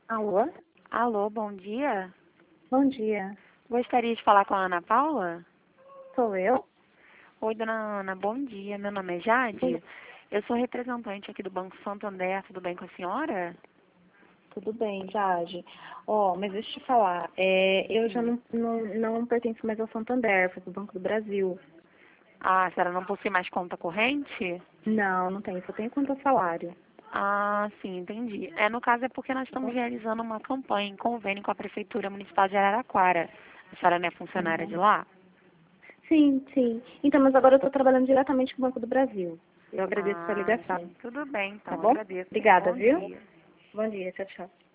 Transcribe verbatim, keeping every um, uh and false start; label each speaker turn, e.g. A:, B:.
A: Alô?
B: Alô, bom dia.
A: Bom dia.
B: Gostaria de falar com a Ana Paula?
A: Sou eu?
B: Oi, dona Ana, bom dia. Meu nome é Jade. Eu sou representante aqui do Banco Santander. Tudo bem com a senhora?
A: Tudo bem, Jade. Ó, mas deixa eu te falar, é, eu já
B: Sim.
A: não, não, não pertenço mais ao Santander, fui pro Banco do Brasil.
B: Ah, a senhora não possui mais conta corrente?
A: Não, não tenho, só tenho conta salário.
B: Ah, sim, entendi. É, no caso é porque nós
A: Tá
B: estamos
A: bom?
B: realizando uma campanha em convênio com a Prefeitura Municipal de Araraquara. A senhora não é funcionária de
A: Uhum.
B: lá?
A: Sim, sim. Então, mas agora eu estou trabalhando diretamente com o Banco do Brasil. Eu agradeço a
B: Ah,
A: ligação,
B: sim. Tudo bem,
A: tá
B: então.
A: bom?
B: Agradeço, hein?
A: Obrigada,
B: Bom
A: viu?
B: dia.
A: Bom dia, tchau, tchau.